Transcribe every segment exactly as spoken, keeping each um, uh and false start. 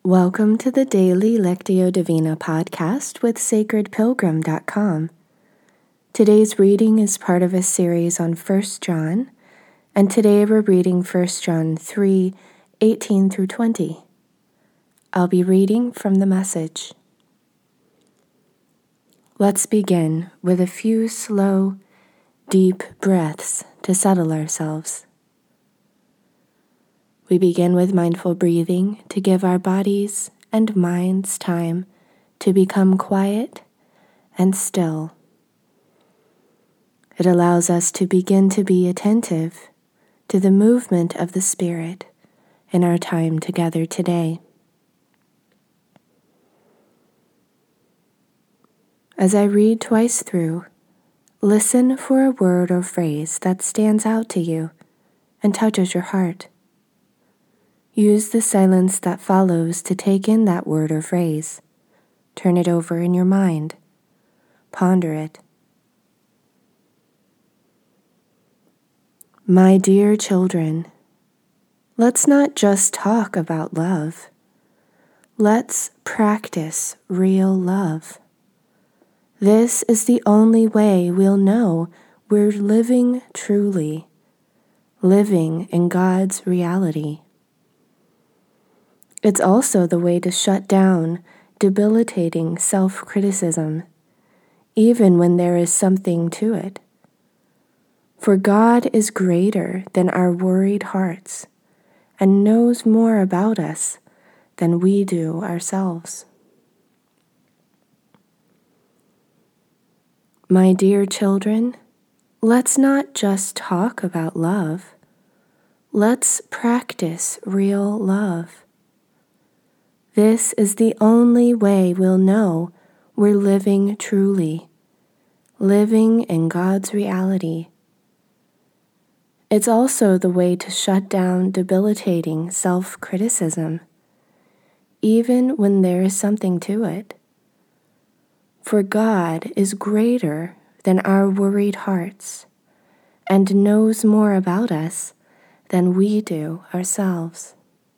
Welcome to the Daily Lectio Divina podcast with sacred pilgrim dot com. Today's reading is part of a series on First John, and today we're reading First John three, eighteen through twenty. I'll be reading from the Message. Let's begin with a few slow, deep breaths to settle ourselves. We begin with mindful breathing to give our bodies and minds time to become quiet and still. It allows us to begin to be attentive to the movement of the Spirit in our time together today. As I read twice through, listen for a word or phrase that stands out to you and touches your heart. Use the silence that follows to take in that word or phrase. Turn it over in your mind. Ponder it. My dear children, let's not just talk about love. Let's practice real love. This is the only way we'll know we're living truly, living in God's reality. It's also the way to shut down debilitating self-criticism, even when there is something to it. For God is greater than our worried hearts and knows more about us than we do ourselves. My dear children, let's not just talk about love. Let's practice real love. This is the only way we'll know we're living truly, living in God's reality. It's also the way to shut down debilitating self-criticism, even when there is something to it. For God is greater than our worried hearts and knows more about us than we do ourselves.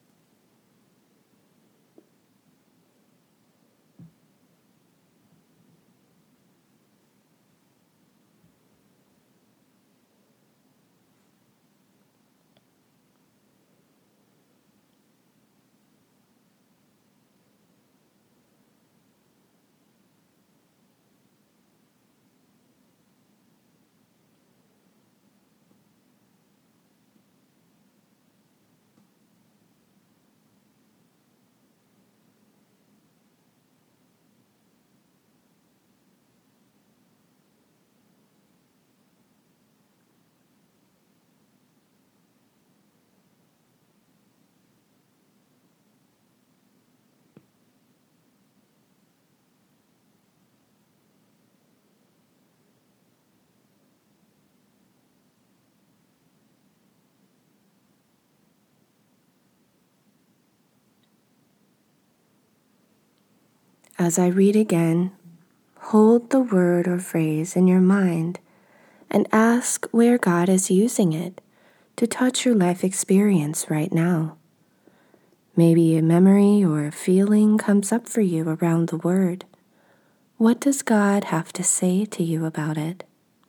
As I read again, hold the word or phrase in your mind and ask where God is using it to touch your life experience right now. Maybe a memory or a feeling comes up for you around the word. What does God have to say to you about it?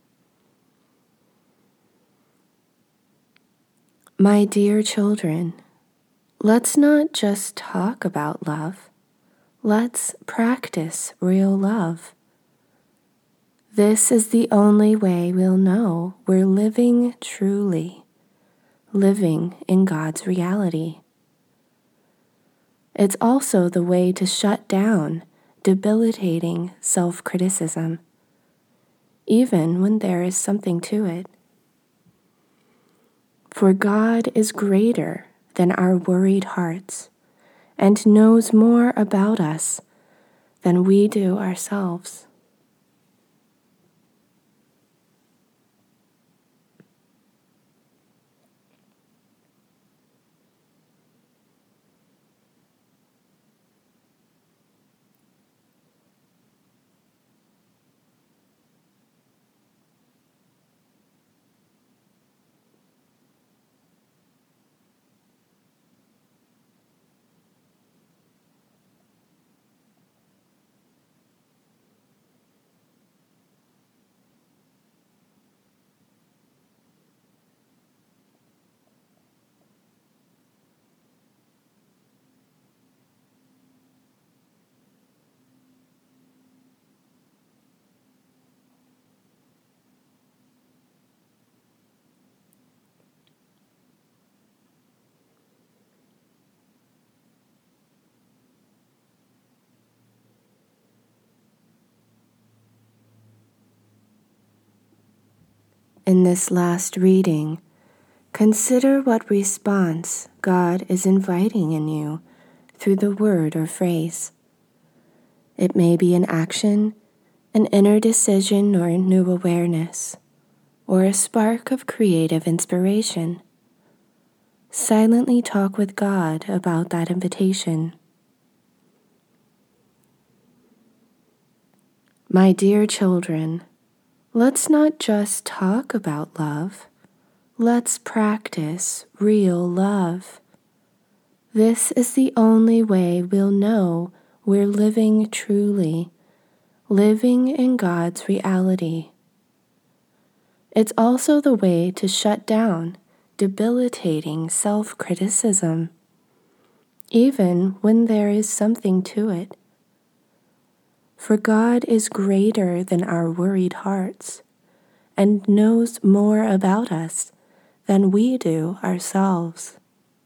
My dear children, let's not just talk about love. Let's practice real love. This is the only way we'll know we're living truly, living in God's reality. It's also the way to shut down debilitating self-criticism, even when there is something to it. For God is greater than our worried hearts and knows more about us than we do ourselves. In this last reading, consider what response God is inviting in you through the word or phrase. It may be an action, an inner decision or a new awareness, or a spark of creative inspiration. Silently talk with God about that invitation. My dear children, let's not just talk about love. Let's practice real love. This is the only way we'll know we're living truly, living in God's reality. It's also the way to shut down debilitating self-criticism, even when there is something to it. For God is greater than our worried hearts and knows more about us than we do ourselves.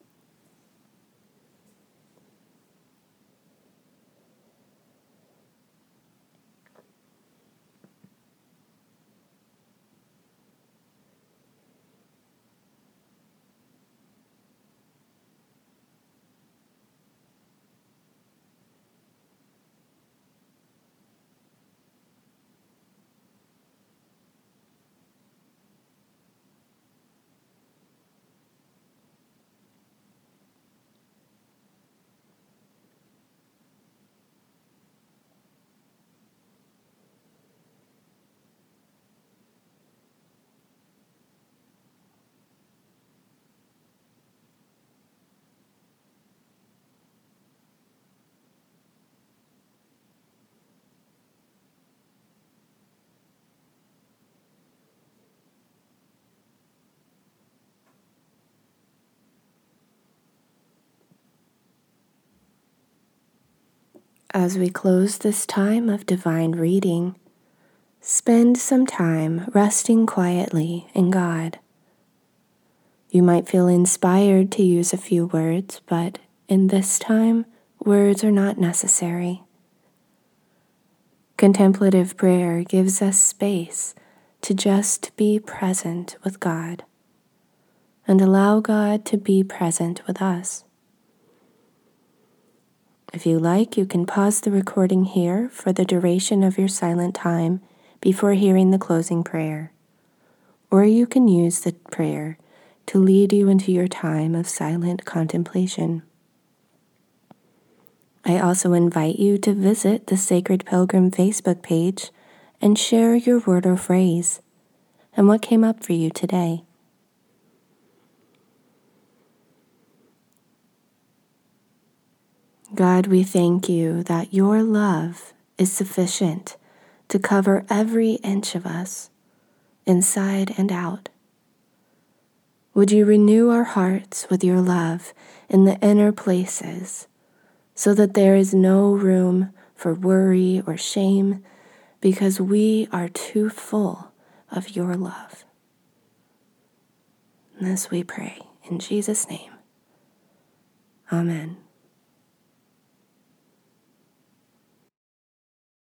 As we close this time of divine reading, spend some time resting quietly in God. You might feel inspired to use a few words, but in this time, words are not necessary. Contemplative prayer gives us space to just be present with God and allow God to be present with us. If you like, you can pause the recording here for the duration of your silent time before hearing the closing prayer, or you can use the prayer to lead you into your time of silent contemplation. I also invite you to visit the Sacred Pilgrim Facebook page and share your word or phrase and what came up for you today. God, we thank you that your love is sufficient to cover every inch of us, inside and out. Would you renew our hearts with your love in the inner places, so that there is no room for worry or shame, because we are too full of your love. And this we pray in Jesus' name. Amen.